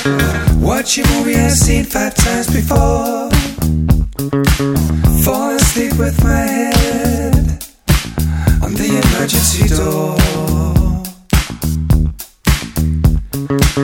Watch a movie I've seen 5 times before. Fall asleep with my head on the emergency door.